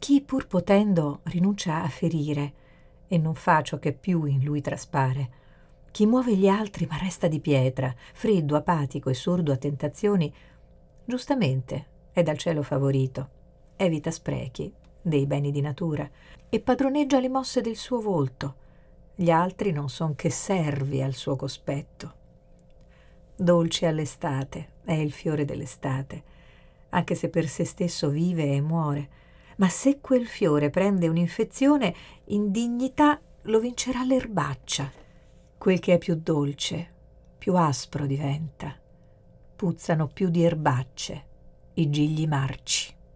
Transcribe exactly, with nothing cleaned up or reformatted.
Chi pur potendo rinuncia a ferire e non fa ciò che più in lui traspare. Chi muove gli altri ma resta di pietra, freddo, apatico e sordo a tentazioni, giustamente è dal cielo favorito, evita sprechi dei beni di natura e padroneggia le mosse del suo volto. Gli altri non son che servi al suo cospetto. Dolce all'estate è il fiore dell'estate, anche se per se stesso vive e muore, ma se quel fiore prende un'infezione, in dignità lo vincerà l'erbaccia. Quel che è più dolce, più aspro diventa. Puzzano più di erbacce i gigli marci.